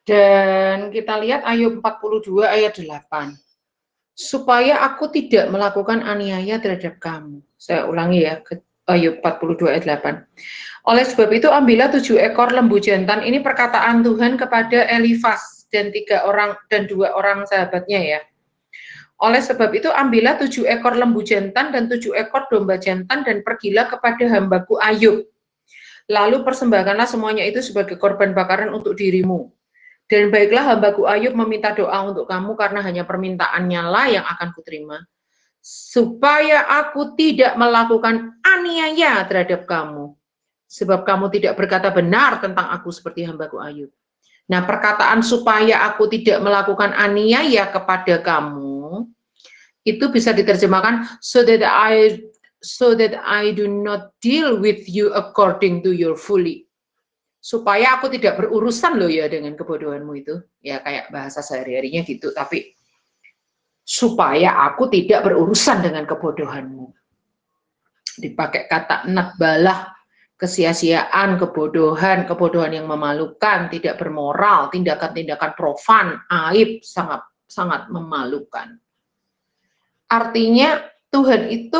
Dan kita lihat Ayub 42 ayat 8. Supaya aku tidak melakukan aniaya terhadap kamu. Saya ulangi ya, Ayub 42 ayat 8. Oleh sebab itu ambillah 7 ekor lembu jantan. Ini perkataan Tuhan kepada Elifas dan 2 orang sahabatnya ya. Oleh sebab itu ambillah 7 ekor lembu jantan dan 7 ekor domba jantan dan pergilah kepada hambaku Ayub. Lalu persembahkanlah semuanya itu sebagai korban bakaran untuk dirimu. Dan baiklah hambaku Ayub meminta doa untuk kamu karena hanya permintaannya lah yang akan kuterima. Supaya aku tidak melakukan aniaya terhadap kamu. Sebab kamu tidak berkata benar tentang aku seperti hambaku Ayub. Nah, perkataan supaya aku tidak melakukan aniaya kepada kamu, itu bisa diterjemahkan so that I do not deal with you according to your folly. Supaya aku tidak berurusan loh ya dengan kebodohanmu itu. Ya kayak bahasa sehari-harinya gitu, tapi supaya aku tidak berurusan dengan kebodohanmu. Dipakai kata natbalah, kesia-siaan, kebodohan yang memalukan, tidak bermoral, tindakan-tindakan profan, aib, sangat memalukan. Artinya Tuhan itu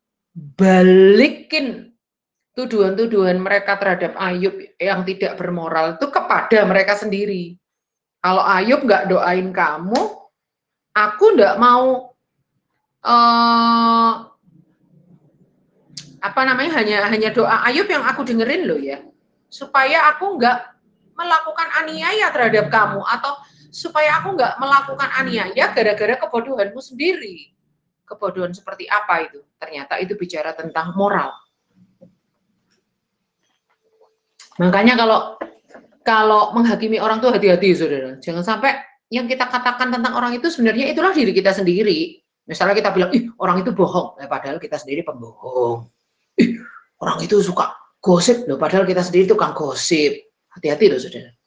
balikin tuduhan-tuduhan mereka terhadap Ayub yang tidak bermoral itu kepada mereka sendiri. Kalau Ayub nggak doain kamu, aku nggak mau hanya doa Ayub yang aku dengerin loh ya, supaya aku nggak melakukan aniaya terhadap kamu, atau supaya aku nggak melakukan aniaya gara-gara kebodohanmu sendiri. Kebodohan seperti apa itu? Ternyata itu bicara tentang moral. Makanya kalau menghakimi orang tuh hati-hati saudara. Jangan sampai yang kita katakan tentang orang itu sebenarnya itulah diri kita sendiri. Misalnya kita bilang, ih orang itu bohong, padahal kita sendiri pembohong. Ih orang itu suka gosip loh, padahal kita sendiri tukang gosip. Hati-hati loh saudara.